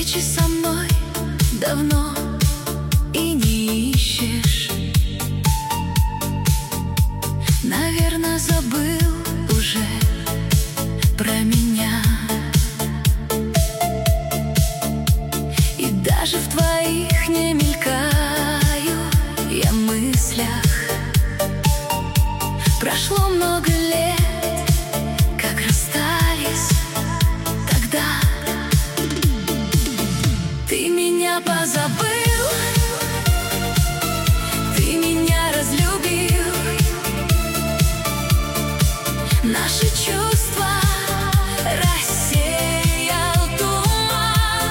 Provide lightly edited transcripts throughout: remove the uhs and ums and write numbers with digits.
встречи со мной давно и не ищешь. Наверное, забыл уже про меня. И даже в твоих не мелькаю я в мыслях. Прошло много лет, как расстались тогда. Ты меня позабыл, ты меня разлюбил. Наши чувства рассеял туман.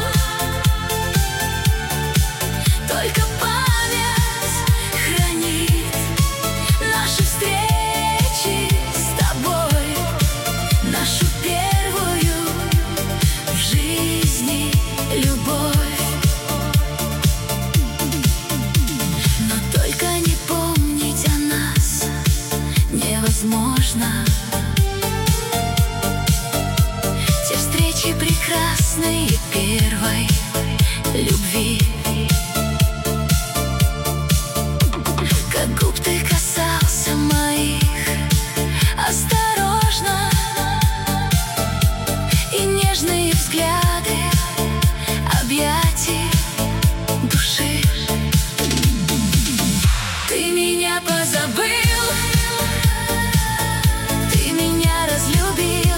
Только память хранит наши встречи с тобой, нашу первую в жизни любовь. Но только не помнить о нас невозможно. Те встречи прекрасные первой любви. Как губ ты касался моих осторожно, и нежные взгляды объятий души. Ты меня позабыл, ты меня разлюбил.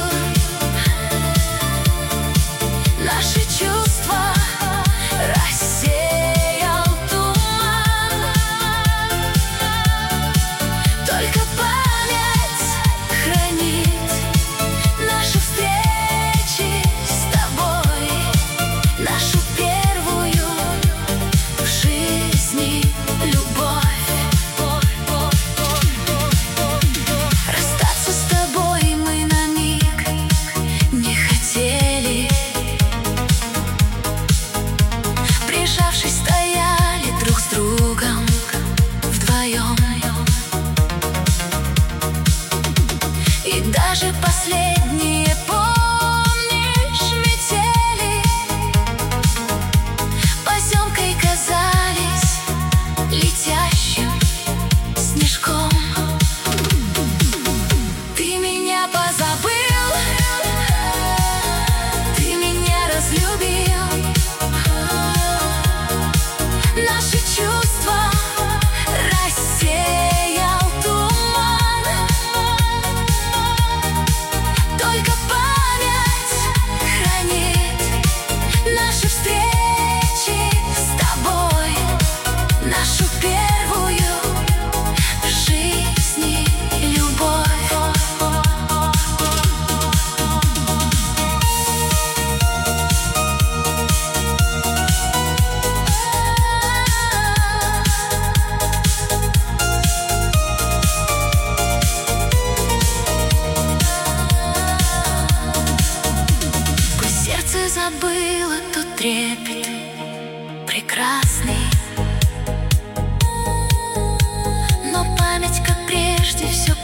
Наши чувства рассеял туман. Только память хранит наши встречи с тобой, нашу первую в жизни любовь. Расстаться с тобой мы на миг не хотели. Прижавшись, стояли друг с другом вдвоем. И даже последние, помнишь, метели поземкой казались летящим снежком. Ты меня позабыл, ты меня разлюбил. Наши чувства рассеял туман. Только память хранит наши встречи с тобой, нашу первую в жизни любовь. Сердце забыло тот трепет прекрасный, но память, как прежде, все